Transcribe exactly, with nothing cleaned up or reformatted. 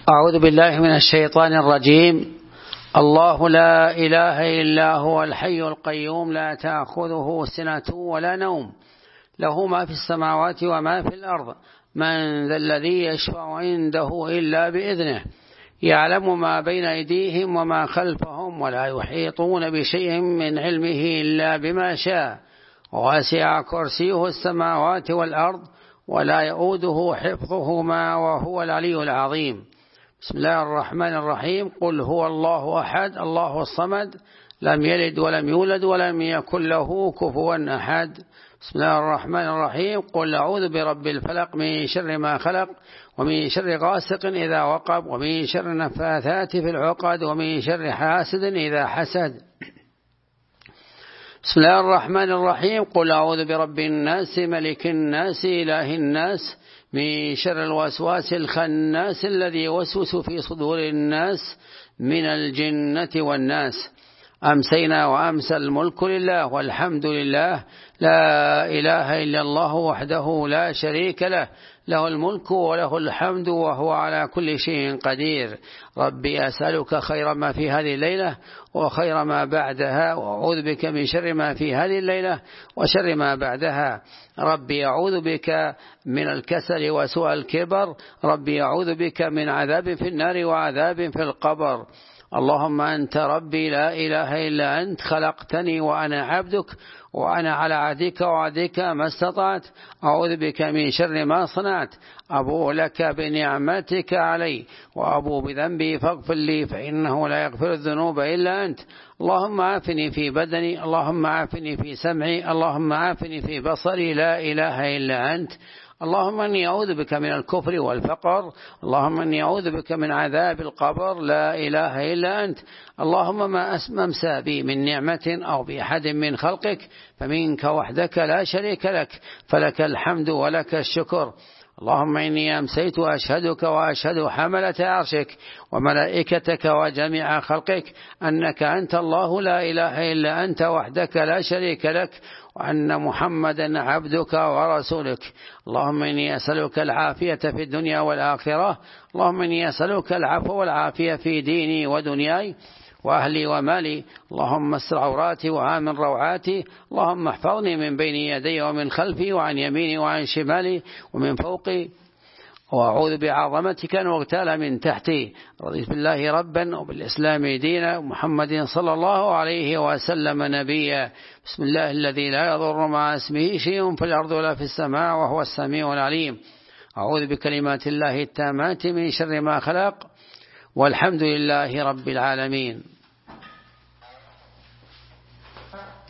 أعوذ بالله من الشيطان الرجيم. الله لا إله إلا هو الحي القيوم لا تأخذه سنة ولا نوم، له ما في السماوات وما في الأرض، من ذا الذي يشفع عنده إلا بإذنه، يعلم ما بين أيديهم وما خلفهم ولا يحيطون بشيء من علمه إلا بما شاء، ووسع كرسيه السماوات والأرض ولا يؤوده حفظهما وهو العلي العظيم. بسم الله الرحمن الرحيم. قل هو الله أحد الله الصمد لم يلد ولم يولد ولم يكن له كفوا أحد. بسم الله الرحمن الرحيم. قل أعوذ برب الفلق من شر ما خلق ومن شر غاسق إذا وقب ومن شر النفاثات في العقد ومن شر حاسد إذا حسد. بسم الله الرحمن الرحيم. قل أعوذ برب الناس ملك الناس إله الناس من شر الوسواس الخناس الذي يوسوس في صدور الناس من الجنة والناس. أمسينا وأمسى الملك لله والحمد لله، لا إله إلا الله وحده لا شريك له، له الملك وله الحمد وهو على كل شيء قدير. ربي أسألك خير ما في هذه الليلة وخير ما بعدها، وأعوذ بك من شر ما في هذه الليلة وشر ما بعدها. ربي أعوذ بك من الكسل وسوء الكبر، ربي أعوذ بك من عذاب في النار وعذاب في القبر. اللهم أنت ربي لا إله إلا أنت، خلقتني وأنا عبدك وأنا على عهدك ووعدك ما استطعت، أعوذ بك من شر ما صنعت، أبوء لك بنعمتك علي وأبوء بذنبي فاغفر لي فإنه لا يغفر الذنوب إلا أنت. اللهم عافني في بدني، اللهم عافني في سمعي، اللهم عافني في بصري، لا إله إلا أنت. اللهم إني أعوذ بك من الكفر والفقر، اللهم إني أعوذ بك من عذاب القبر، لا إله إلا أنت. اللهم ما أمسى بي من نعمة أو بأحد من خلقك فمنك وحدك لا شريك لك، فلك الحمد ولك الشكر. اللهم إني أمسيت أشهدك وأشهد حملة عرشك وملائكتك وجميع خلقك أنك أنت الله لا إله إلا أنت وحدك لا شريك لك، وأن محمدا عبدك ورسولك. اللهم إني أسألك العافية في الدنيا والآخرة، اللهم إني أسألك العفو والعافية في ديني ودنياي وأهلي ومالي. اللهم استر عوراتي وآمن روعاتي، اللهم احفظني من بين يدي ومن خلفي وعن يميني وعن شمالي ومن فوقي، وأعوذ بعظمتك أن أغتال من تحتي. رضيت بالله ربا وبالإسلام دينا ومحمد صلى الله عليه وسلم نبيا. بسم الله الذي لا يضر مع اسمه شيء في الأرض ولا في السماء وهو السميع العليم. أعوذ بكلمات الله التامات من شر ما خلق، والحمد لله رب العالمين.